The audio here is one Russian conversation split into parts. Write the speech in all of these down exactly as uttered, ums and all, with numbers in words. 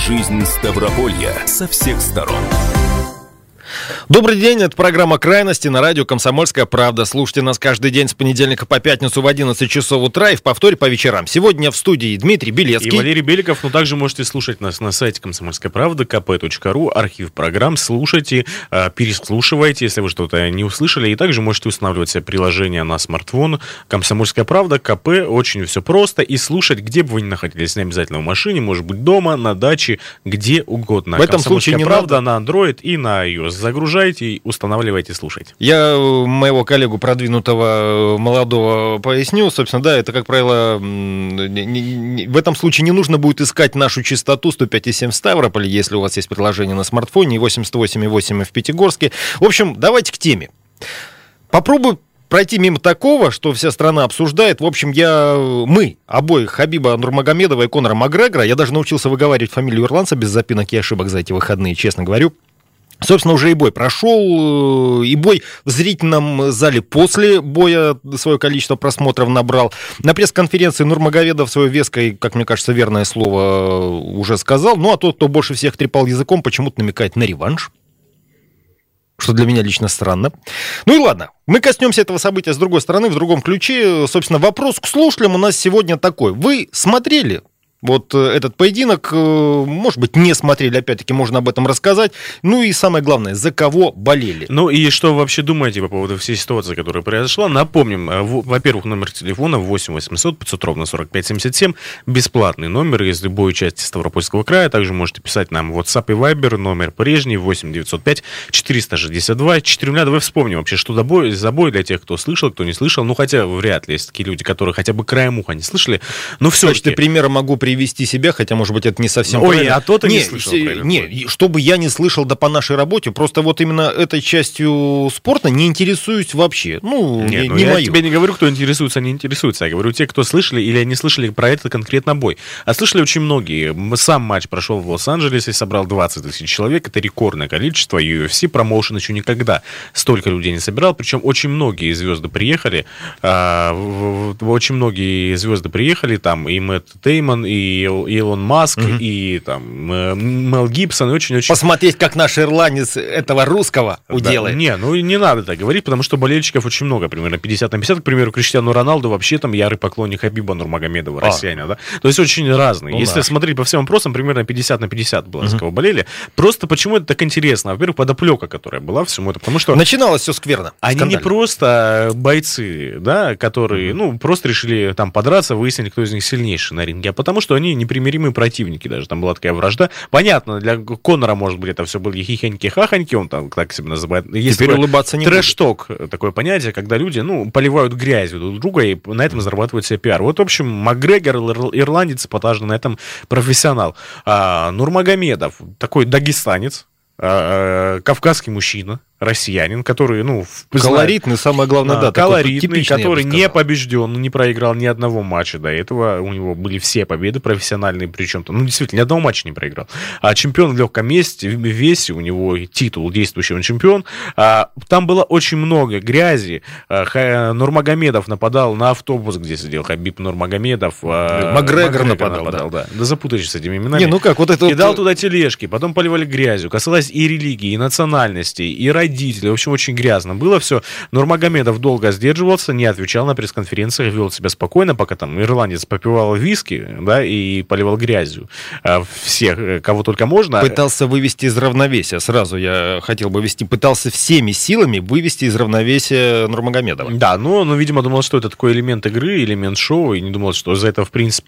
Жизнь Ставрополья со всех сторон. Добрый день, это программа «Крайности» на радио «Комсомольская правда». Слушайте нас каждый день с понедельника по пятницу в одиннадцать часов утра и в повторе по вечерам. Сегодня в студии Дмитрий Белецкий и Валерий Беликов, но также можете слушать нас на сайте «Комсомольская правда», ка пэ точка ру, архив программ, слушайте, переслушивайте, если вы что-то не услышали, и также можете устанавливать себе приложение на смартфон «Комсомольская правда», ка пэ, очень все просто, и слушать, где бы вы ни находились, не обязательно в машине, может быть дома, на даче, где угодно. В этом случае не правда надо на Android и на iOS. Загружайте, устанавливайте, слушайте. Я моего коллегу продвинутого молодого поясню. Собственно, да, это, как правило, в этом случае не нужно будет искать нашу частоту сто пять и семь в Ставрополе, если у вас есть приложение на смартфоне, и восемьдесят восемь и восемь в Пятигорске. В общем, давайте к теме. Попробую пройти мимо такого, что вся страна обсуждает. В общем, я, мы, обоих, Хабиба Нурмагомедова и Конора Макгрегора, я даже научился выговаривать фамилию ирландца без запинок и ошибок за эти выходные, честно говорю. Собственно, уже и бой прошел, и бой в зрительном зале после боя свое количество просмотров набрал. На пресс-конференции Нурмагомедов свое веское, как мне кажется, верное слово уже сказал. Ну, а тот, кто больше всех трепал языком, почему-то намекает на реванш, что для меня лично странно. Ну и ладно, мы коснемся этого события с другой стороны, в другом ключе. Собственно, вопрос к слушателям у нас сегодня такой. Вы смотрели вот этот поединок, может быть, не смотрели, опять-таки, можно об этом рассказать. Ну и самое главное, за кого болели. Ну и что вы вообще думаете по поводу всей ситуации, которая произошла? Напомним, во-первых, номер телефона восемь восемьсот пятьсот ровно сорок пять семьдесят семь, бесплатный номер из любой части Ставропольского края. Также можете писать нам в WhatsApp и Viber, номер прежний, восемь девятьсот пять четыреста шестьдесят два четыре ноль. Давай вспомним вообще, что за бой, за бой для тех, кто слышал, кто не слышал. Ну, хотя вряд ли есть такие люди, которые хотя бы краем уха не слышали. Но все-таки... В качестве примера могу привести вести себя, хотя, может быть, это не совсем Ой, правильно. а то ты не, не слышал. Не, чтобы я не слышал, да по нашей работе, просто вот именно этой частью спорта не интересуюсь вообще. Ну, Нет, не, ну не я мою. тебе не говорю, кто интересуется, не интересуется. Я говорю те, кто слышали или не слышали про этот конкретно бой. А слышали очень многие. Сам матч прошел в Лос-Анджелесе, собрал двадцать тысяч человек. Это рекордное количество. ю эф си промоушен еще никогда столько людей не собирал. Причем очень многие звезды приехали. Очень многие звезды приехали. Там и Мэтт Деймон, и Илон Маск, угу. и там Мел Гибсон, и очень-очень... Посмотреть, как наш ирландец этого русского уделает. Да, не, ну не надо так говорить, потому что болельщиков очень много, примерно пятьдесят на пятьдесят. К примеру, Криштиану Роналду вообще там ярый поклонник Хабиба Нурмагомедова, а. россиянина, да? То есть очень разные. Ну, Если да. смотреть по всем вопросам, примерно пятьдесят на пятьдесят было, угу. с кого болели. Просто почему это так интересно? Во-первых, подоплека, которая была всему это, потому что... Начиналось все скверно. Они скандально. Не просто бойцы, да, которые, угу. ну, просто решили там подраться, выяснили, кто из них сильнейший на ринге, а потому что они непримиримые противники даже. Там была такая вражда. Понятно, для Конора, может быть, это все были хихоньки-хахоньки, он там так себя называет. Есть теперь улыбаться не трэш-ток, такое понятие, когда люди, ну, поливают грязью друг друга и на этом зарабатывают себе пиар. Вот, в общем, Макгрегор, ирландец, эпатажный на этом профессионал. А, Нурмагомедов, такой дагестанец, а, а, кавказский мужчина, россиянин, который, ну... Колоритный, самое главное, да. Колоритный, который не побежден, не проиграл ни одного матча до этого. У него были все победы профессиональные, причем там, ну, действительно, ни одного матча не проиграл. А чемпион в легком месте, в весе, у него титул действующий, он чемпион. А, там было очень много грязи. А, Нурмагомедов нападал на автобус, где сидел Хабиб Нурмагомедов. А, Макгрегор нападал, нападал, да. Да, да запутаешься с этими именами. Не, ну как, вот это Кидал вот... туда тележки, потом поливали грязью. Касалось и религии, и национальностей, и родителей. В общем, очень грязно было все. Нурмагомедов долго сдерживался, не отвечал на пресс-конференциях, вел себя спокойно, пока там ирландец попивал виски, да, и поливал грязью всех, кого только можно. Пытался вывести из равновесия, сразу я хотел бы вести, пытался всеми силами вывести из равновесия Нурмагомедова. Да, но, но, видимо, думал, что это такой элемент игры, элемент шоу, и не думал, что за это, в принципе,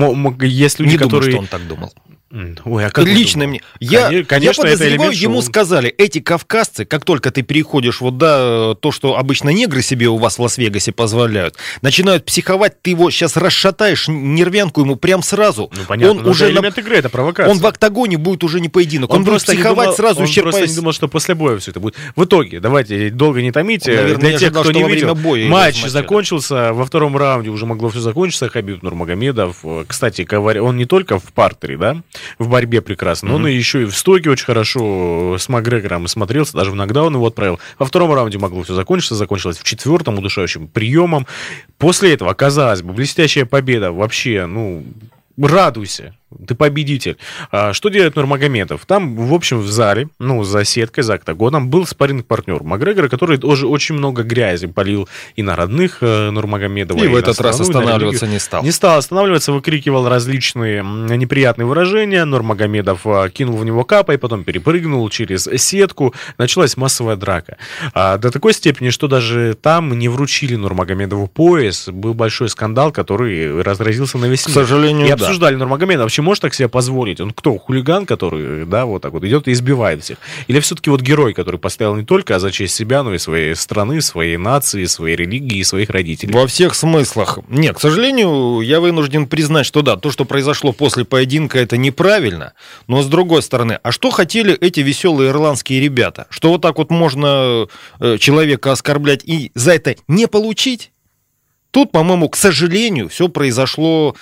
есть люди, не которые... Не думаю, что он так думал. Ой, а как лично мне. Я, Конечно, я подозреваю, ему сказали, эти кавказцы, как только ты переходишь вот, да, то, что обычно негры себе у вас в Лас-Вегасе позволяют, начинают психовать, ты его сейчас расшатаешь, нервянку ему прям сразу. Ну, понятно, он уже это элемент на... игры, это провокация. Он в октагоне будет уже не поединок, он, он будет психовать думал, сразу, он исчерпаясь. Он просто не думал, что после боя все это будет. В итоге, давайте долго не томите, наверное, для тех, ожидал, кто не видел, боя матч закончился, во втором раунде уже могло все закончиться, Хабиб Нурмагомедов, кстати, он не только в партере, да, в борьбе прекрасно, но mm-hmm. он еще и в стойке очень хорошо с Макгрегором смотрелся, даже в нокдаун его отправил. Во втором раунде могло все закончиться, закончилось в четвертом удушающим приемом. После этого, казалось бы, блестящая победа, вообще, ну, радуйся. ты победитель. А что делает Нурмагомедов? Там, в общем, в зале, ну, за сеткой, за октагоном был спарринг-партнер Макгрегора, который тоже очень много грязи полил и на родных э, Нурмагомедова. И, и в этот страну, раз останавливаться не стал. Не стал останавливаться, выкрикивал различные неприятные выражения. Нурмагомедов кинул в него капой, потом перепрыгнул через сетку. Началась массовая драка. А, до такой степени, что даже там не вручили Нурмагомедову пояс. Был большой скандал, который разразился на весь мир. К сожалению, и да. обсуждали Нурмагомедов. Вообще может так себе позволить? Он кто? Хулиган, который, да, вот так вот идет и избивает всех? Или все-таки вот герой, который поставил не только за честь себя, но и своей страны, своей нации, своей религии и своих родителей? Во всех смыслах. Нет, к сожалению, я вынужден признать, что да, то, что произошло после поединка, это неправильно. Но с другой стороны, а что хотели эти веселые ирландские ребята? Что вот так вот можно человека оскорблять и за это не получить? Тут, по-моему, к сожалению, все произошло...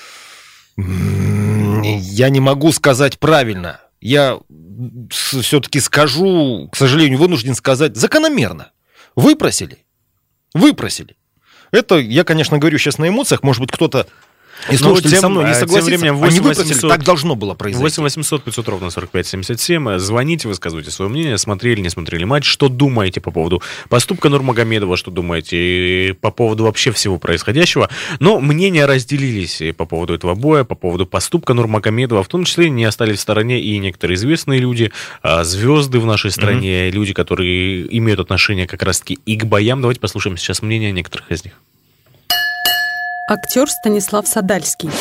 Я не могу сказать правильно. Я все-таки скажу, к сожалению, вынужден сказать, закономерно. Выпросили. Выпросили. Это я, конечно, говорю сейчас на эмоциях. Может быть, кто-то и слушатели со мной не согласится. Временем Они выпросили, так должно было произойти. восемь восемьсот пятьсот ровно сорок пять семьдесят семь. Звоните, высказывайте свое мнение. Смотрели, не смотрели матч. Что думаете по поводу поступка Нурмагомедова? Что думаете по поводу вообще всего происходящего? Но мнения разделились по поводу этого боя, по поводу поступка Нурмагомедова. В том числе не остались в стороне и некоторые известные люди, звезды в нашей стране, mm-hmm. люди, которые имеют отношение как раз-таки и к боям. Давайте послушаем сейчас мнение некоторых из них. Актер Станислав Садальский.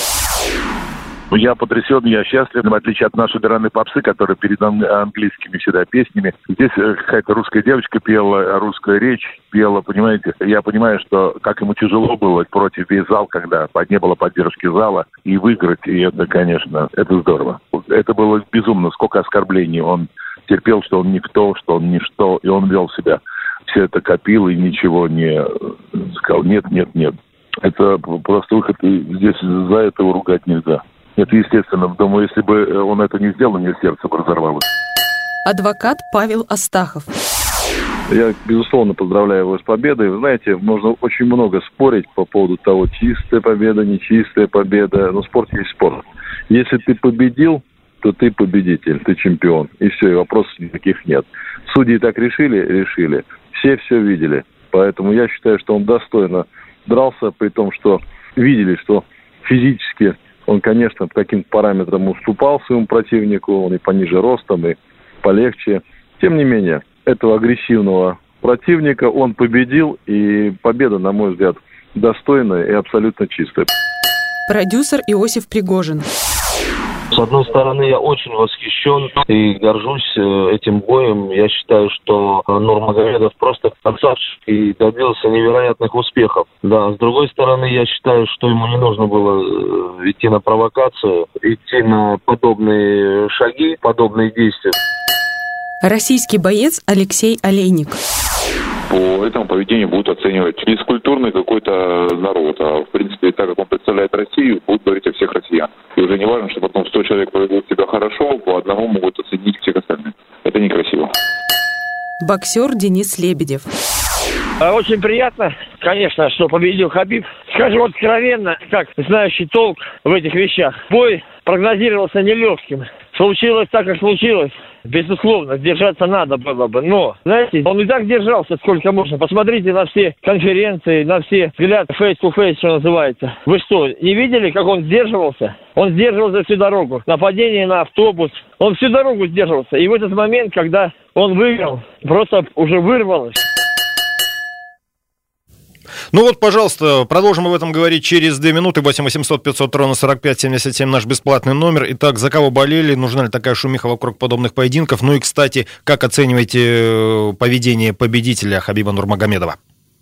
Я потрясен, я счастлив, в отличие от нашей драной попсы, которая перед английскими всегда песнями. Здесь какая-то русская девочка пела, русская речь пела, понимаете. Я понимаю, что как ему тяжело было против весь зал, когда не было поддержки зала, и выиграть, и это, конечно, это здорово. Это было безумно, сколько оскорблений он терпел, что он никто, что он ничто, и он вел себя. Все это копил и ничего не сказал. Нет, нет, нет. Это просто выход, и здесь за это его ругать нельзя. Это естественно. Думаю, если бы он это не сделал, у меня сердце бы разорвалось. Адвокат Павел Астахов. Я, безусловно, поздравляю его с победой. Вы знаете, можно очень много спорить по поводу того, чистая победа, нечистая победа. Но спорт есть спорт. Если ты победил, то ты победитель, ты чемпион. И все, и вопросов никаких нет. Судьи так решили, решили. Все все видели. Поэтому я считаю, что он достойно дрался, при том, что видели, что физически он, конечно, по каким-то параметрам уступал своему противнику, он и пониже ростом, и полегче. Тем не менее, этого агрессивного противника он победил, и победа, на мой взгляд, достойная и абсолютно чистая. Продюсер Иосиф Пригожин. С одной стороны, я очень восхищен и горжусь этим боем. Я считаю, что Нурмагомедов просто красавчик и добился невероятных успехов. Да, с другой стороны, я считаю, что ему не нужно было идти на провокацию, идти на подобные шаги, подобные действия. Российский боец Алексей Олейник. По этому поведению будут оценивать бескультурный какой-то народ. А в принципе, так как он представляет Россию, будут говорить о всех россиянах. И уже не важно, что потом сто человек поведут себя хорошо, по одному могут оценить всех остальных. Это некрасиво. Боксер Денис Лебедев. Очень приятно, конечно, что победил Хабиб. Скажу откровенно, как знающий толк в этих вещах. Бой прогнозировался нелегким. Случилось так, как случилось. Безусловно, держаться надо было бы. Но, знаете, он и так держался, сколько можно. Посмотрите на все конференции, на все взгляды face-to-face, что называется. Вы что, не видели, как он сдерживался? Он сдерживался всю дорогу. Нападение на автобус. Он всю дорогу сдерживался. И в этот момент, когда он выиграл, просто уже вырвалось. Ну вот, пожалуйста, продолжим об этом говорить через две минуты. восемь восемьсот пятьсот ровно сорок пять семьдесят семь наш бесплатный номер. Итак, за кого болели? Нужна ли такая шумиха вокруг подобных поединков? Ну и, кстати, как оцениваете поведение победителя Хабиба Нурмагомедова?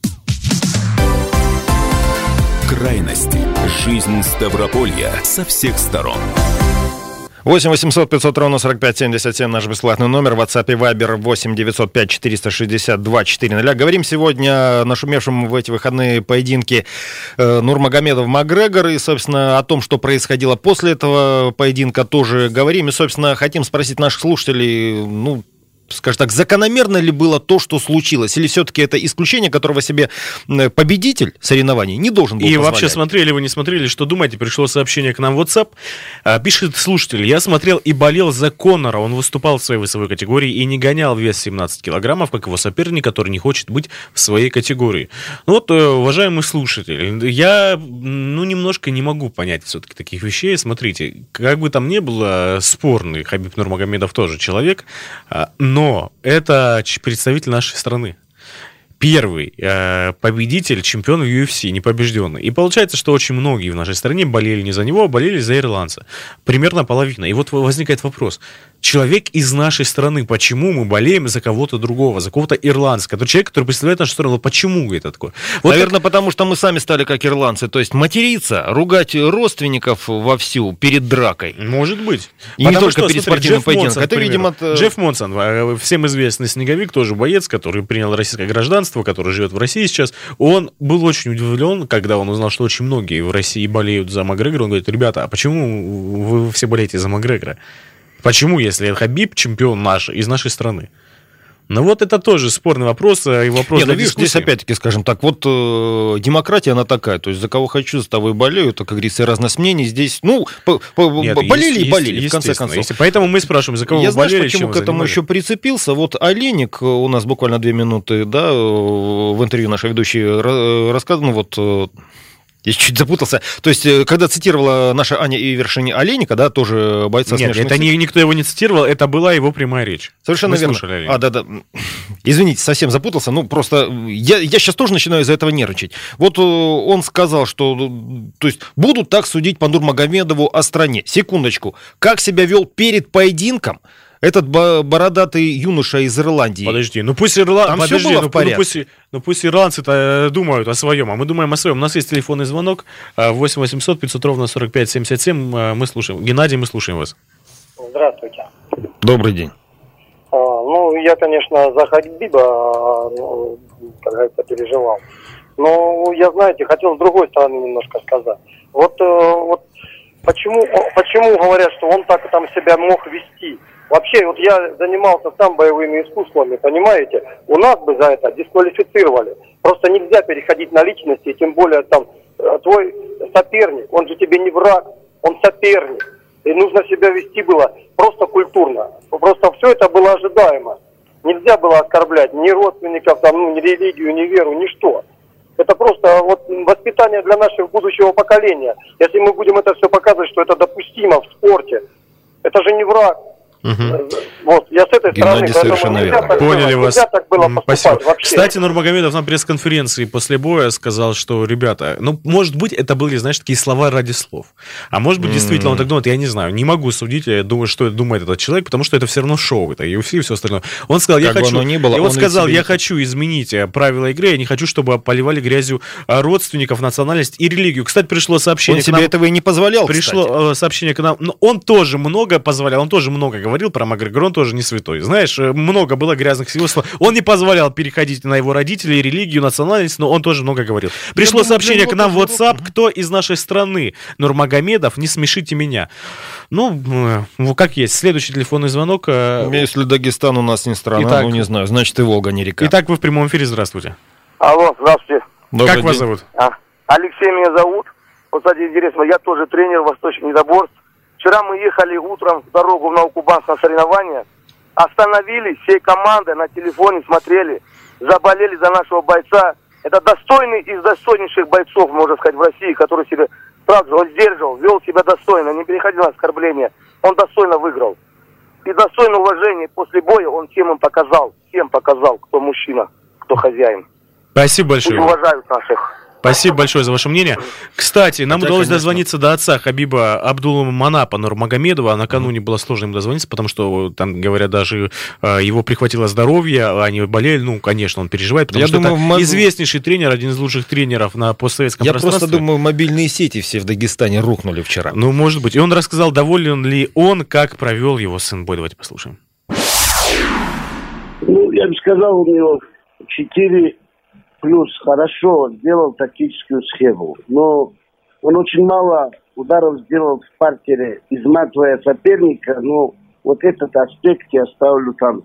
Крайности. Жизнь Ставрополья со всех сторон. восемь восемьсот пятьсот ровно сорок пять семьдесят семь наш бесплатный номер. WhatsApp и Viber восемь девятьсот пять четыреста шестьдесят два четыреста. Говорим сегодня о нашумевшем в эти выходные поединке Нурмагомедов-Макгрегор. И, собственно, о том, что происходило после этого поединка, тоже говорим. И, собственно, хотим спросить наших слушателей, ну, скажем так, закономерно ли было то, что случилось? Или все-таки это исключение, которого себе победитель соревнований не должен был И позволять? вообще, смотрели вы, не смотрели, что думаете? Пришло сообщение к нам в WhatsApp. Пишет слушатель: я смотрел и болел за Конора. Он выступал в своей весовой категории и не гонял вес семнадцать килограммов, как его соперник, который не хочет быть в своей категории. Ну вот, уважаемый слушатель, я, ну, немножко не могу понять все-таки таких вещей. Смотрите, как бы там ни было, спорный Хабиб Нурмагомедов тоже человек, но это представитель нашей страны. Первый э, победитель, чемпион в ю эф си, непобежденный. И получается, что очень многие в нашей стране болели не за него, а болели за ирландца. Примерно половина. И вот возникает вопрос. Человек из нашей страны, почему мы болеем за кого-то другого, за кого-то ирландца, который человек, который представляет нашу страну, почему это такое? Вот Наверное, как... потому что мы сами стали как ирландцы, то есть материться, ругать родственников вовсю перед дракой. Может быть. И потому не только что, перед смотри, спортивным Джефф поединком. Монсон, Это, видимо, это... Джефф Монсон, всем известный снеговик, тоже боец, который принял российское гражданство, который живет в России сейчас. Он был очень удивлен, когда он узнал, что очень многие в России болеют за Макгрегора. Он говорит: ребята, а почему вы все болеете за Макгрегора? Почему, если Хабиб чемпион наш, из нашей страны? Ну вот это тоже спорный вопрос, и вопрос Не, для ну, видишь, дискуссии. здесь опять-таки, скажем так, вот э, демократия, она такая, то есть за кого хочу, за того и болею, это, как говорится, разность мнений здесь, ну, по, по, Нет, болели есть, и болели, есть, в конце концов. Если, поэтому мы спрашиваем, за кого Я вы знаешь, болели, почему чем к вы этому занимались? еще прицепился? Вот Олейник, у нас буквально две минуты, да, в интервью нашей ведущей рассказывал, ну вот... Я чуть запутался. То есть, когда цитировала наша Аня Ивершин Олейника, да, тоже бойца Нет, смешанных это не, никто его не цитировал, это была его прямая речь. Совершенно Мы верно. слушали Олейника. А, да, да. Извините, совсем запутался. Ну, просто я, я сейчас тоже начинаю из-за этого нервничать. Вот он сказал, что то есть, будут так судить по Нурмагомедову о стране. Секундочку. Как себя вел перед поединком этот бородатый юноша из Ирландии? Подожди, ну пусть, Ирла... Там Подожди, все было ну, в порядке. ну, пусть, ну пусть ирландцы-то думают о своем, а мы думаем о своем. У нас есть телефонный звонок восемь восемьсот пятьсот ровно сорок пять семьдесят семь. Мы слушаем. Геннадий, мы слушаем вас. Здравствуйте. Добрый день. А, ну, я, конечно, за Хабиба, ну, как говорится, переживал. Но я, знаете, хотел с другой стороны немножко сказать. Вот, вот почему, почему говорят, что он так там себя мог вести? Вообще, вот я занимался сам боевыми искусствами, понимаете? У нас бы за это дисквалифицировали. Просто нельзя переходить на личности, тем более там твой соперник, он же тебе не враг, он соперник. И нужно себя вести было просто культурно. Просто все это было ожидаемо. Нельзя было оскорблять ни родственников, там, ну, ни религию, ни веру, ни что. Это просто вот воспитание для нашего будущего поколения. Если мы будем это все показывать, что это допустимо в спорте, это же не враг. Угу. Вот, я с этой Геннадий, стороны, совершенно верно. Поняли было, вас. так было Спасибо. вообще. Кстати, Нурмагомедов на пресс-конференции после боя сказал, что, ребята, ну, может быть, это были, знаешь, такие слова ради слов. А может быть, действительно, он так думает, я не знаю, не могу судить, я думаю, что думает этот человек, потому что это все равно шоу, это ю эф си и все остальное. Он сказал, я как хочу, бы оно ни было, и он, он сказал, я не... хочу изменить правила игры, я не хочу, чтобы поливали грязью родственников, национальность и религию. Кстати, пришло сообщение Он к себе нам, этого и не позволял, пришло кстати. сообщение к нам, но он тоже много позволял, он тоже много говорил про Макгрегора, он тоже не святой. Знаешь, много было грязных слов. Он не позволял переходить на его родителей, религию, национальность, но он тоже много говорил. Пришло думаю, сообщение к нам в тоже... WhatsApp, кто из нашей страны Нурмагомедов, не смешите меня. Ну, как есть. Следующий телефонный звонок. Если Дагестан у нас не страна, Итак, ну не знаю, значит и Волга не река. Итак, вы в прямом эфире, здравствуйте. Алло, здравствуйте. Добрый как день. вас зовут? А, Алексей меня зовут. Вот, кстати, интересно, я тоже тренер восточных недоборств. Вчера мы ехали утром в дорогу в Новокубанск на соревнования. Остановились всей командой, на телефоне смотрели, заболели за нашего бойца. Это достойный из достойнейших бойцов, можно сказать, в России, который себя, правда, он сдерживал, вел себя достойно, не переходил на оскорбления. Он достойно выиграл. И достойное уважение после боя он всем им показал, всем показал, кто мужчина, кто хозяин. Спасибо большое. Пусть уважают наших. Спасибо большое за ваше мнение. Кстати, нам Хотя, удалось конечно. дозвониться до отца Хабиба Абдулманапа Нурмагомедова. Накануне было сложно им дозвониться, потому что, там, говорят, даже э, его прихватило здоровье, они болели. Ну, конечно, он переживает, потому Я что думаю, это моб... известнейший тренер, один из лучших тренеров на постсоветском Я пространстве. просто думаю, мобильные сети все в Дагестане рухнули вчера. Ну, может быть. И он рассказал, доволен ли он, как провел его сын бой. Давайте послушаем. Ну, я бы сказал, у него четыре плюс хорошо сделал тактическую схему. Но он очень мало ударов сделал в партере, изматывая соперника. Но вот этот аспект я ставлю там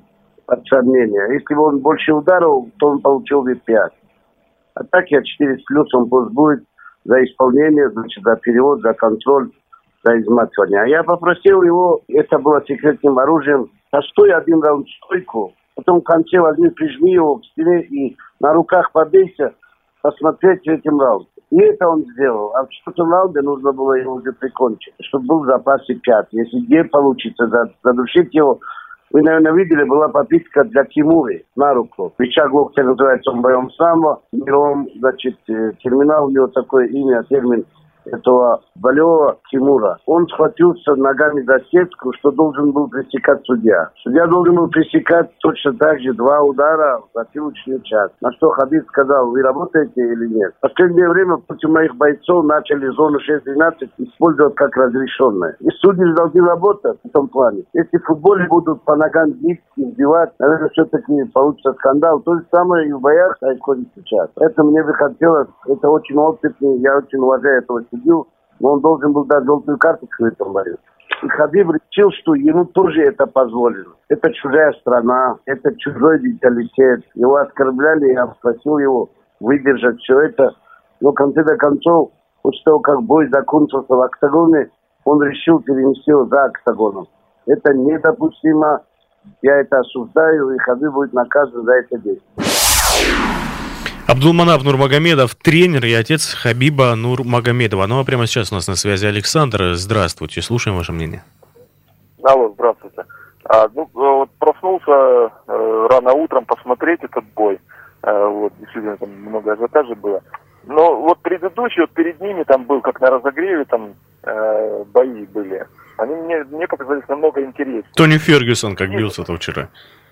под сомнение. Если бы он больше ударил, то он получил бы пять. А так я четыре с плюсом, пусть будет за исполнение, значит, за перевод, за контроль, за изматывание. А я попросил его, это было секретным оружием, постой один раунд стойку, потом в конце возьми, прижми его к стене и на руках побейся, посмотреть этим раундом. И это он сделал. А в четвертом раунде нужно было его уже прикончить, чтобы был в запасе пять. Если не получится задушить его, вы, наверное, видели, была попытка для Тимури на руку. Рычаг локтя называется он боем самбо. Миром, значит, терминал у него такое имя, термин этого болевого Тимура. Он схватился ногами за сетку, что должен был пресекать судья. Судья должен был пресекать точно так же два удара в затылочную часть. На что Хабиб сказал, вы работаете или нет? В последнее время против моих бойцов начали зону шесть двенадцать использовать как разрешенное. И судьи должны работать в этом плане. Если в футболе будут по ногам бить и сбивать, наверное, все-таки получится скандал. То же самое и в боях происходит сейчас. Это мне бы хотелось, это очень опытный, я очень уважаю этого судью, но он должен был дать желтую карточку этому бою. И Хабиб решил, что ему тоже это позволено. Это чужая страна, это чужой менталитет. Его оскорбляли, я просил его выдержать все это. Но в конце концов, после того, как бой закончился в октагоне, он решил перенести его за октагоном. Это недопустимо. Я это осуждаю, и Хабиб будет наказан за это действие. Абдулманап Нурмагомедов, тренер и отец Хабиба Нурмагомедова. Ну а прямо сейчас у нас на связи Александр. Здравствуйте, слушаем ваше мнение. Алло, здравствуйте. А, ну, вот проснулся э, рано утром посмотреть этот бой. Э, вот, действительно, там много ажиотажа было. Но вот предыдущий, вот перед ними там был, как на разогреве, там э, бои были. Они мне, мне показались намного интереснее. Тони Фергюсон, как бился-то вчера.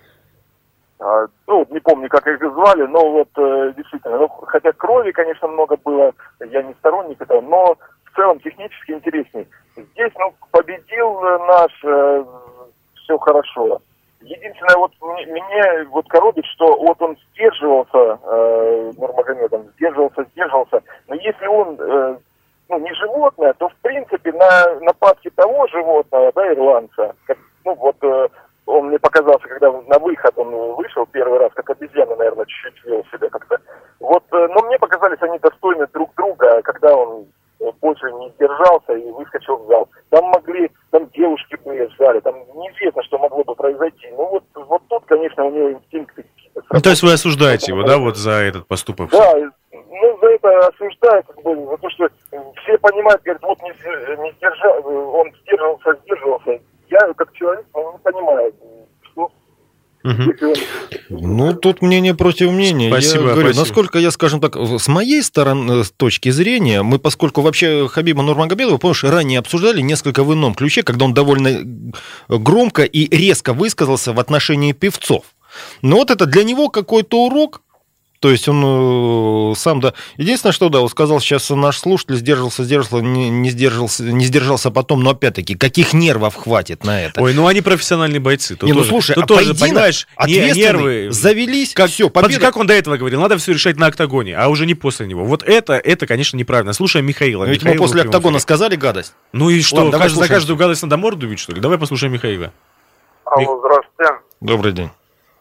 А, ну, не помню, как их звали, но вот э, действительно, ну, хотя крови, конечно, много было, я не сторонник этого, но в целом технически интересней. Здесь, ну, победил наш, э, все хорошо. Единственное, вот мне вот коробит, что вот он сдерживался, э, Нурмагомедов, сдерживался, сдерживался, но если он, э, ну, не животное, то, в принципе, на нападки того животного, да, ирландца, как, ну, вот... Э, он мне показался, когда на выход он вышел первый раз, как обезьяна, наверное, чуть-чуть вел себя как-то. Вот, но мне показались они достойны друг друга, когда он больше не сдержался и выскочил в зал. Там могли, там девушки были в зале, там неизвестно, что могло бы произойти. Ну вот, вот тут, конечно, у него инстинкты. Ну, то есть вы осуждаете его, да, вот за этот поступок? Да, ну за это осуждаю, как бы, за то, что все понимают, говорят, вот не, не сдержал, он сдерживался, сдерживался. Я, как человек, не понимаю, что... Угу. Ну, тут мнение против мнения. Спасибо, я говорю, спасибо. Насколько я, скажем так, с моей стороны, с точки зрения, мы, поскольку вообще Хабиба Нурмагомедова, помнишь, ранее обсуждали несколько в ином ключе, когда он довольно громко и резко высказался в отношении певцов. Но вот это для него какой-то урок. То есть он э, сам, да... Единственное, что, да, вот сказал сейчас наш слушатель, сдержался, сдержался, не, не, сдержался, не сдержался потом, но опять-таки, каких нервов хватит на это? Ой, ну они профессиональные бойцы. Тут не, ну тоже, слушай, тут а тоже, понимаешь, нервы... завелись, как, все, победа. Как он до этого говорил, надо все решать на октагоне, а уже не после него. Вот это, это, конечно, неправильно. Слушай Михаила. Ведь Михаила мы после октагона сказали гадость. Ну и что, Ладно, каждый, за каждую гадость надо морду бить, что ли? Давай послушаем Михаила. Алло, здравствуйте. Добрый день.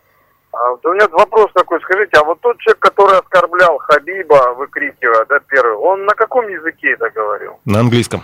А, у меня вопрос такой, скажите, а вот тот человек, который оскорблял Хабиба, выкрикивая, да, первый, он на каком языке это говорил? На английском.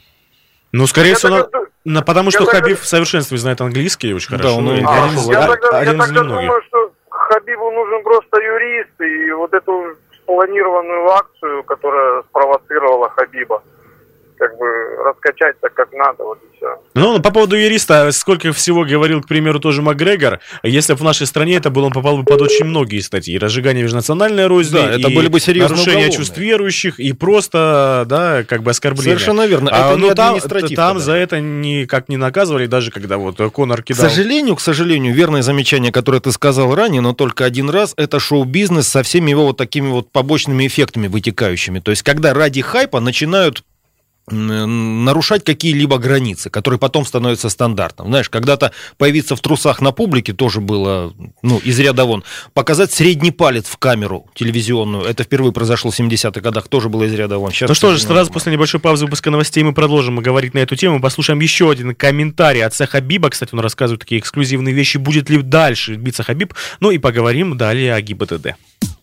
Ну, скорее всего, на, тогда, на, потому что тогда, Хабиб в совершенстве знает английский очень да, хорошо. он, один, а, один, я тогда, один я из тогда немногих. думаю, что Хабибу нужен просто юрист, и вот эту спланированную акцию, которая спровоцировала Хабиба, как бы раскачать так, как надо, вот и все. Ну, по поводу юриста, сколько всего говорил, к примеру, тоже Макгрегор, если бы в нашей стране это было, он попал бы под очень многие статьи. Разжигание межнациональной розни, да, это были бы серьезные нарушение уголовные. чувств верующих, и просто, да, как бы оскорбление. Совершенно верно. А, это ну, не там, административка, там да. за это никак не наказывали, даже когда вот Конор кидал. К сожалению, к сожалению, верное замечание, которое ты сказал ранее, но только один раз, это шоу-бизнес со всеми его вот такими вот побочными эффектами вытекающими. То есть, когда ради хайпа начинают нарушать какие-либо границы, которые потом становятся стандартом. Знаешь, когда-то появиться в трусах на публике тоже было, ну, из ряда вон. Показать средний палец в камеру телевизионную, это впервые произошло в семидесятых годах, тоже было из ряда вон. Сейчас ну что же, сразу после небольшой паузы выпуска новостей мы продолжим говорить на эту тему. Послушаем еще один комментарий отца Хабиба. Кстати, он рассказывает такие эксклюзивные вещи, будет ли дальше биться Хабиб. Ну и поговорим далее о ГИБДД.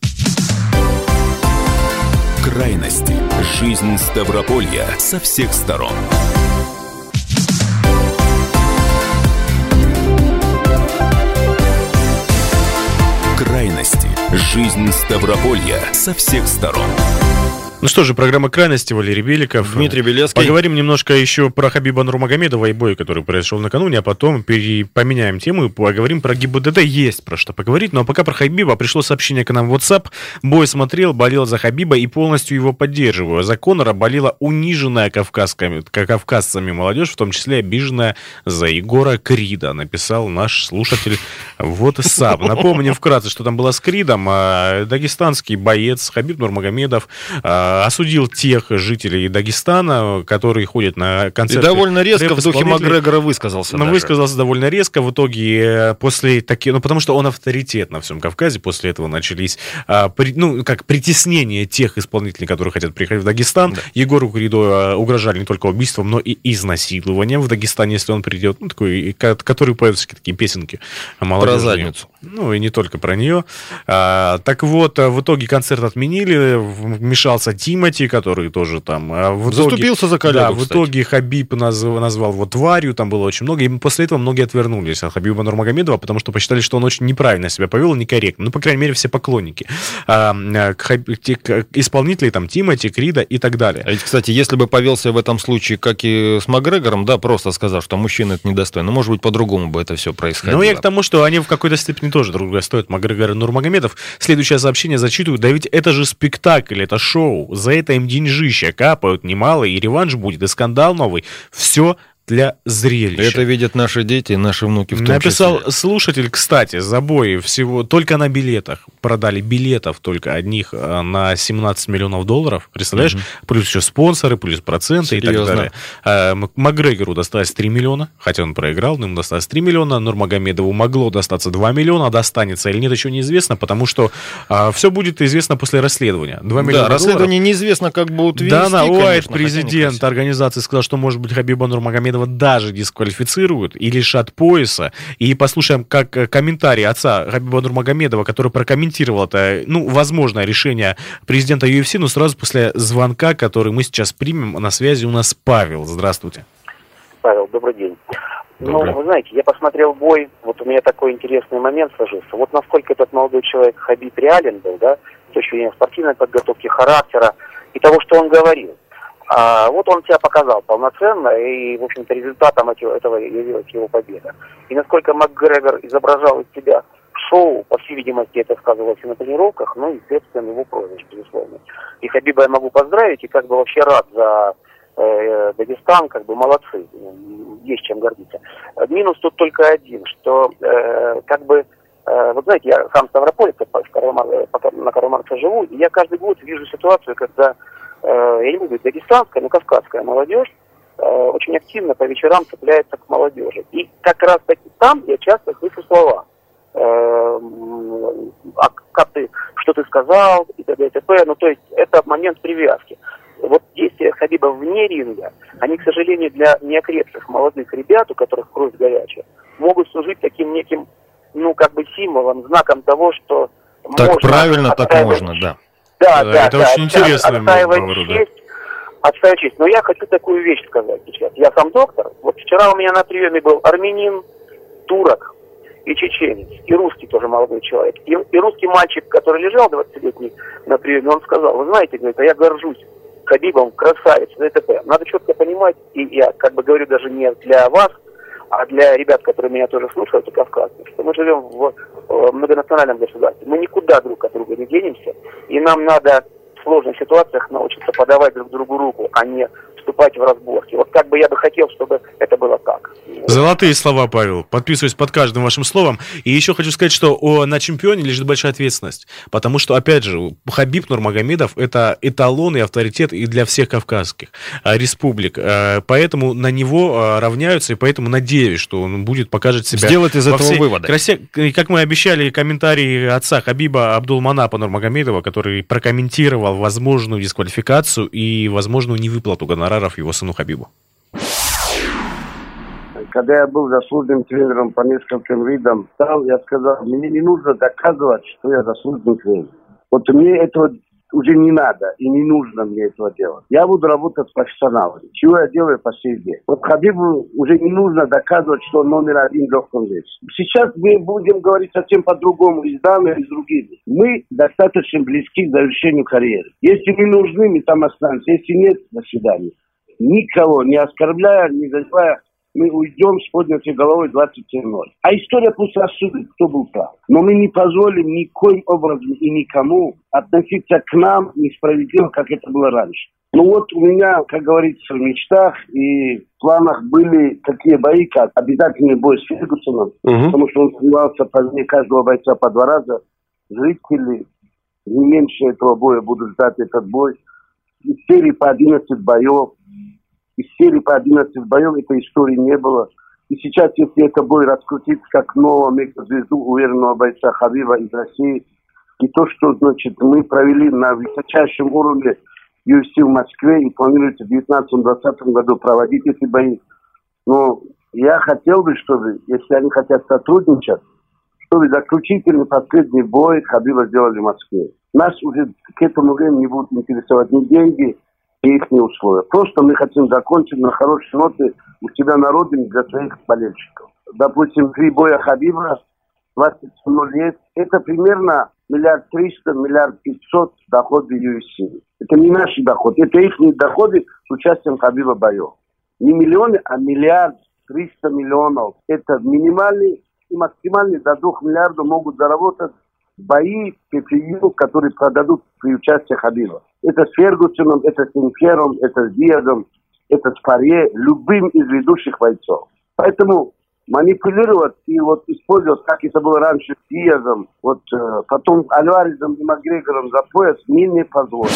Крайности. Жизнь Ставрополья со всех сторон. Крайности. Жизнь Ставрополья со всех сторон. Ну что же, программа «Крайности», Валерий Беликов. Дмитрий Белецкий. Поговорим немножко еще про Хабиба Нурмагомедова и бой, который произошел накануне, а потом пере... поменяем тему и поговорим про ГИБДД. Есть про что поговорить, но пока про Хабиба пришло сообщение к нам в WhatsApp. Бой смотрел, болел за Хабиба и полностью его поддерживаю. За Конора болела униженная кавказскими, кавказцами молодежь, в том числе обиженная за Егора Крида, написал наш слушатель в WhatsApp. Напомним вкратце, что там было с Кридом. Дагестанский боец Хабиб Нурмагомедов осудил тех жителей Дагестана, которые ходят на концерты. И довольно резко в духе Макгрегора высказался. Но высказался довольно резко. В итоге после таких... Ну, потому что он авторитет на всем Кавказе. После этого начались, ну, как притеснение тех исполнителей, которые хотят приехать в Дагестан. Да. Егору Криду угрожали не только убийством, но и изнасилованием в Дагестане, если он придет. Ну, такой, который поет всякие такие песенки молодежные. Про задницу. Ну, и не только про нее. А, так вот, в итоге концерт отменили. Вмешался Тимати, который тоже там... В итоге, заступился за коллегу, Да, в кстати. итоге Хабиб назвал, назвал его тварью, там было очень много, и после этого многие отвернулись от Хабиба Нурмагомедова, потому что посчитали, что он очень неправильно себя повел, некорректно. Ну, по крайней мере, все поклонники. А, к, к, исполнители там Тимати, Крида и так далее. А ведь, кстати, если бы повелся в этом случае, как и с Макгрегором, да, просто сказав, что мужчина это недостойно, может быть, по-другому бы это все происходило. Ну, я к тому, что они в какой-то степени тоже друг друга стоят, Макгрегор и Нурмагомедов. Следующее сообщение зачитываю. Да ведь это же спектакль, это шоу. За это им деньжища капают немало, и реванш будет, и скандал новый. Все для зрелища. Это видят наши дети и наши внуки в том Написал числе. слушатель, кстати, за бой всего, только на билетах, продали билетов только одних на семнадцать миллионов долларов, представляешь? Угу. Плюс еще спонсоры, плюс проценты. Серьезно? И так далее. Макгрегору досталось три миллиона, хотя он проиграл, но ему досталось три миллиона, Нурмагомедову могло достаться два миллиона, достанется или нет, еще неизвестно, потому что а, все будет известно после расследования. два миллиона да, расследование долларов. Неизвестно, как будут вести. Дана Уайт, президент организации, сказал, что, может быть, Хабиба Нурмагомедова даже дисквалифицируют и лишат пояса. И послушаем как комментарий отца Хабиба Нурмагомедова, который прокомментировал это, ну, возможное решение президента ю эф си, но сразу после звонка, который мы сейчас примем. На связи у нас Павел. Здравствуйте. Павел, добрый день. Добрый. Ну, вы знаете, я посмотрел бой, вот у меня такой интересный момент сложился. Вот насколько этот молодой человек Хабиб реален был, да, с точки зрения спортивной подготовки, характера и того, что он говорил. А вот он себя показал полноценно, и, в общем-то, результатом этого явилась его победа. И насколько Макгрегор изображал из себя шоу, по всей видимости, это сказывалось и на тренировках, ну и, следственно, его прозвище, безусловно. И Хабиба я могу поздравить, и как бы вообще рад за э, Дагестан, как бы молодцы, есть чем гордиться. Минус тут только один, что э, как бы, э, вот знаете, я сам ставропольец, на Карла Маркса живу, и я каждый год вижу ситуацию, когда я не буду говорить дагестанская, но кавказская молодежь э, очень активно по вечерам цепляется к молодежи. И как раз таки там я часто слышу слова. Э, а как ты, что ты сказал, и т.д. и т.п. Ну, то есть это момент привязки. Вот действия Хабиба вне ринга, они, к сожалению, для неокрепших молодых ребят, у которых кровь горячая, могут служить таким неким, ну, как бы символом, знаком того, что так можно правильно, так можно, да. Да, да, это да, очень да, интересно. отстаивать честь, отстаивать честь. Но я хочу такую вещь сказать сейчас. Я сам доктор. Вот вчера у меня на приеме был армянин, турок и чеченец. И русский тоже молодой человек. И, и русский мальчик, который лежал двадцатилетний на приеме, он сказал, вы знаете, говорит, а я горжусь Хабибом, красавец, т.д. и т.п. Надо четко понимать, и я как бы говорю даже не для вас, а для ребят, которые меня тоже слушают, и кавказцев, что мы живем в э, многонациональном государстве. Мы никуда друг от друга не денемся, и нам надо в сложных ситуациях научиться подавать друг другу руку, а не вступать в разборки. Вот как бы я бы хотел, чтобы это было так. Золотые слова, Павел. Подписываюсь под каждым вашим словом. И еще хочу сказать, что о, на чемпионе лежит большая ответственность. Потому что, опять же, Хабиб Нурмагомедов – это эталон и авторитет и для всех кавказских а, республик. А, поэтому на него а, равняются, и поэтому надеюсь, что он будет покажет себя. Сделать из этого всей выводы. Красе... Как мы обещали, комментарии отца Хабиба Абдулманапа Нурмагомедова, который прокомментировал возможную дисквалификацию и возможную невыплату гонораров его сыну Хабибу. Когда я был заслуженным тренером по нескольким видам, там я сказал, мне не нужно доказывать, что я заслуженный тренер. Вот мне этого уже не надо и не нужно мне этого делать. Я буду работать с профессионалами, чего я делаю по сей день. Вот Хабибу уже не нужно доказывать, что он номер один в легком весе. Сейчас мы будем говорить совсем по-другому и с данными, и с другими. Мы достаточно близки к завершению карьеры. Если мы нужны, мы там останемся. Если нет, до свидания. Никого не оскорбляя, не задевая, мы уйдем с поднятой головой двадцать семь ноль. А история пусть рассудит, кто был прав. Но мы не позволим никоим образом и никому относиться к нам несправедливо, как это было раньше. Ну вот у меня, как говорится, в мечтах и в планах были такие бои, как обязательный бой с Фергюсоном, угу. Потому что он снимался позднее каждого бойца по два раза. Зрители не меньше этого боя будут ждать этот бой. Из серии по одиннадцать боев. Из серии по одиннадцать боев этой истории не было. И сейчас, если это бой раскрутится как нового мегазвезду уверенного бойца Хабиба из России, и то, что, значит, мы провели на высочайшем уровне ю эф си в Москве и планируется в девятнадцатом-двадцатом году проводить эти бои. Но я хотел бы, чтобы, если они хотят сотрудничать, чтобы заключительный последний бой Хабиба сделали в Москве. Нас уже к этому времени не будут интересовать ни деньги, и их условия. Просто мы хотим закончить на хорошей ноте у себя на родине для своих болельщиков. Допустим, три боя Хабиба, двадцать ноль лет, это примерно миллиард триста, миллиард пятьсот доходы ю эф си. Это не наши доходы, это их доходы с участием Хабиба боев. Не миллионы, а миллиард триста миллионов. Это минимальный и максимальный до двух миллиардов могут заработать бои пи пи ю, которые продадут при участии Хабиба. Это с Фергюсоном, это с Инфером, это с Диазом, это с Парье, любым из ведущих бойцов. Поэтому манипулировать и вот использовать, как это было раньше с Диазом, вот э, потом Альварезом и Макгрегором за пояс, мы не позволим.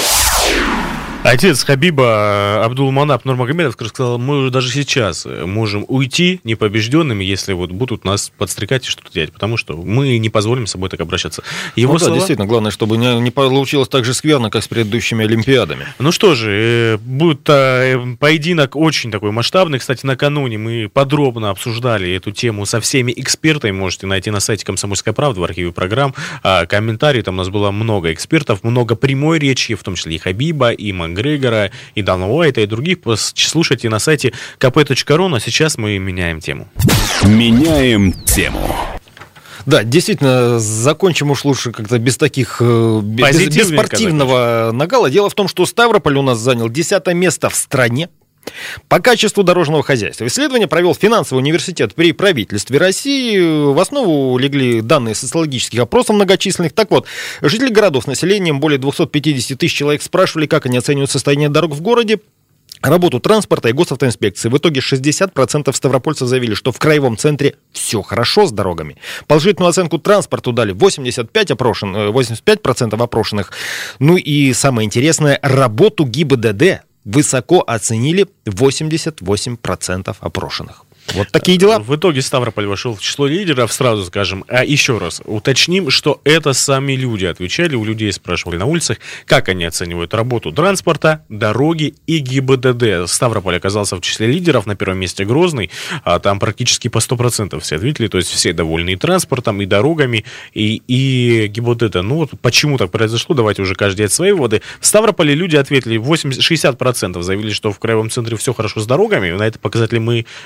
Отец Хабиба Абдулманап Нурмагомедов сказал, мы уже даже сейчас можем уйти непобежденными, если вот будут нас подстрекать и что-то делать, потому что мы не позволим с собой так обращаться. Его ну слова... да, действительно, главное, чтобы не, не получилось так же скверно, как с предыдущими Олимпиадами. Ну что же, будет поединок очень такой масштабный. Кстати, накануне мы подробно обсуждали эту тему со всеми экспертами. Можете найти на сайте «Комсомольская правда» в архиве программ. Комментарии, там у нас было много экспертов, много прямой речи, в том числе и Хабиба, и Макгрегора, и Дана Уайта, и других. Слушайте на сайте ка пэ точка ру, но сейчас мы меняем тему. Меняем тему. Да, действительно, закончим уж лучше как-то без таких, без, без спортивного нагала. Дело в том, что Ставрополь у нас занял десятое место в стране по качеству дорожного хозяйства. Исследование провел финансовый университет при правительстве России. В основу легли данные социологических опросов многочисленных. Так вот, жители городов с населением более двести пятьдесят тысяч человек спрашивали, как они оценивают состояние дорог в городе, работу транспорта и госавтоинспекции. В итоге шестьдесят процентов ставропольцев заявили, что в краевом центре все хорошо с дорогами. Положительную оценку транспорту дали восемьдесят пять процентов опрошен, восемьдесят пять процентов опрошенных. Ну и самое интересное, работу ГИБДД высоко оценили восемьдесят восемь процентов опрошенных. Вот такие дела. В итоге Ставрополь вошел в число лидеров, сразу скажем. А еще раз уточним, что это сами люди отвечали. У людей спрашивали на улицах, как они оценивают работу транспорта, дороги и ГИБДД. Ставрополь оказался в числе лидеров, на первом месте Грозный, а там практически по сто процентов все ответили, то есть все довольны и транспортом, и дорогами, и, и ГИБДД. Ну вот почему так произошло, давайте уже каждый от своей воды. В Ставрополе люди ответили, восемьдесят, шестьдесят процентов заявили, что в краевом центре все хорошо с дорогами. На это показатели мы не на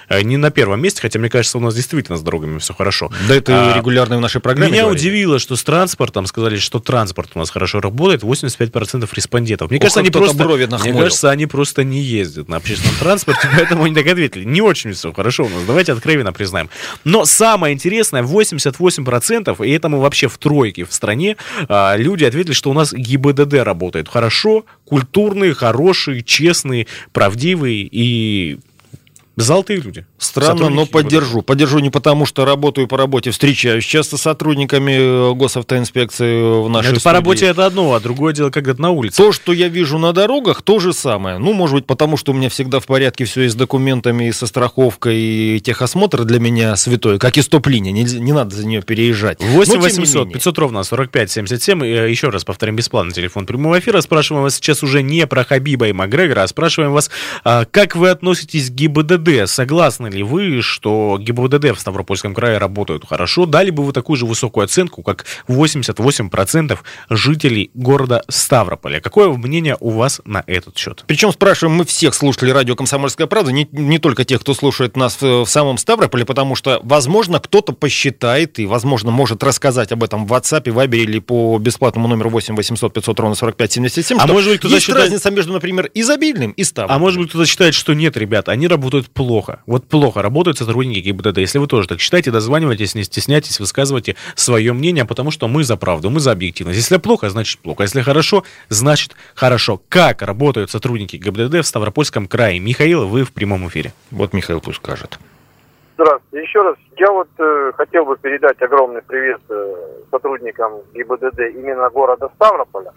на первом месте, хотя, мне кажется, у нас действительно с дорогами все хорошо. Да, это а, регулярно в нашей программе Меня говорили. удивило, что с транспортом сказали, что транспорт у нас хорошо работает, восемьдесят пять процентов респондентов. Мне, Ох, кажется, они просто, брови мне кажется, они просто не ездят на общественном транспорте, поэтому они так ответили. Не очень все хорошо у нас, давайте откровенно признаем. Но самое интересное, восемьдесят восемь процентов, и это мы вообще в тройке в стране, люди ответили, что у нас ГИБДД работает хорошо, культурные, хорошие, честные, правдивые и золотые люди. Странно, но поддержу. ГИБДД. Поддержу не потому, что работаю по работе, встречаюсь часто с сотрудниками госавтоинспекции в нашей это студии. По работе это одно, а другое дело, когда на улице. То, что я вижу на дорогах, то же самое. Ну, может быть, потому что у меня всегда в порядке все и с документами, и со страховкой, и техосмотр для меня святой, как и стоп-линия, не, не надо за нее переезжать. восемь восемьсот пятьсот ровно сорок пять семьдесят семь. Еще раз повторим, бесплатный телефон прямого эфира. Спрашиваем вас сейчас уже не про Хабиба и Макгрегора, а спрашиваем вас, как вы относитесь к ГИБДД? Согласны ли вы, что ГИБДД в Ставропольском крае работают хорошо? Дали бы вы такую же высокую оценку, как восемьдесят восемь процентов жителей города Ставрополя? Какое мнение у вас на этот счет? Причем спрашиваем мы всех слушателей радио «Комсомольская правда», не, не только тех, кто слушает нас в, в самом Ставрополе, потому что, возможно, кто-то посчитает и, возможно, может рассказать об этом в WhatsApp, Viber или по бесплатному номеру восемь восемьсот пятьсот ровно сорок пять семьдесят семь. А может быть, кто-то есть считает... разница между, например, изобильным и Ставрополем. А может быть, кто-то считает, что нет, ребята, они работают плохо. Вот плохо работают сотрудники ГИБДД. Если вы тоже так считаете, дозванивайтесь, не стесняйтесь, высказывайте свое мнение, потому что мы за правду, мы за объективность. Если плохо, значит плохо. Если хорошо, значит хорошо. Как работают сотрудники ГИБДД в Ставропольском крае? Михаил, вы в прямом эфире. Вот Михаил пусть скажет. Здравствуйте. Еще раз, я вот э, хотел бы передать огромный привет э, сотрудникам ГИБДД именно города Ставрополя.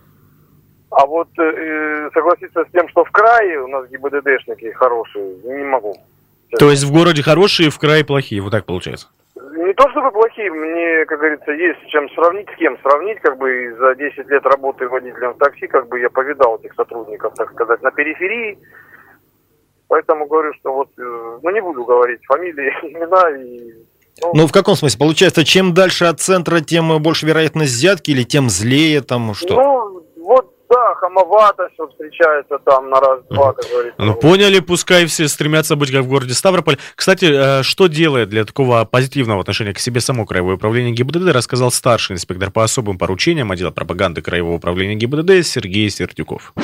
А вот э, согласиться с тем, что в крае у нас ГИБДДшники хорошие, не могу. То есть в городе хорошие, в крае плохие, вот так получается? Не то чтобы плохие, мне, как говорится, есть с чем сравнить, с кем сравнить, как бы за десять лет работы водителем в такси, как бы я повидал этих сотрудников, так сказать, на периферии. Поэтому говорю, что вот, ну не буду говорить фамилии, имена и... Ну, ну, в каком смысле? Получается, чем дальше от центра, тем больше вероятность взятки или тем злее, там что? Ну, вот, да, хамоватость вот встречается там на раз-два, как говорится. Ну, поняли, пускай все стремятся быть как в городе Ставрополь. Кстати, что делает для такого позитивного отношения к себе само Краевое управление ГИБДД, рассказал старший инспектор по особым поручениям отдела пропаганды Краевого управления ГИБДД Сергей Сердюков.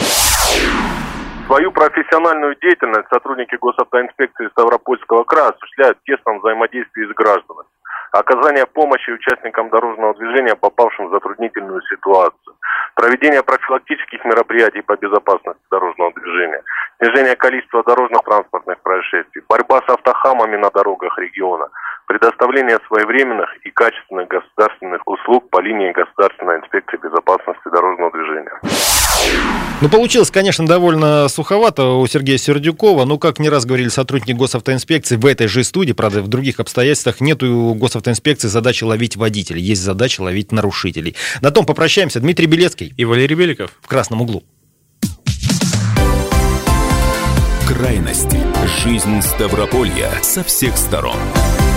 Свою профессиональную деятельность сотрудники госавтоинспекции Ставропольского края осуществляют в тесном взаимодействии с гражданами. Оказание помощи участникам дорожного движения, попавшим в затруднительную ситуацию. Проведение профилактических мероприятий по безопасности дорожного движения. Снижение количества дорожно-транспортных происшествий. Борьба с автохамами на дорогах региона. Предоставление своевременных и качественных государственных услуг по линии Государственной инспекции безопасности дорожного движения. Ну, получилось, конечно, довольно суховато у Сергея Сердюкова. Ну, как не раз говорили сотрудники госавтоинспекции в этой же студии, правда, в других обстоятельствах, нет у госавтоинспекции задачи ловить водителей. Есть задача ловить нарушителей. На том попрощаемся. Дмитрий Белецкий и Валерий Беликов в красном углу. Крайности. Жизнь Ставрополья со всех сторон.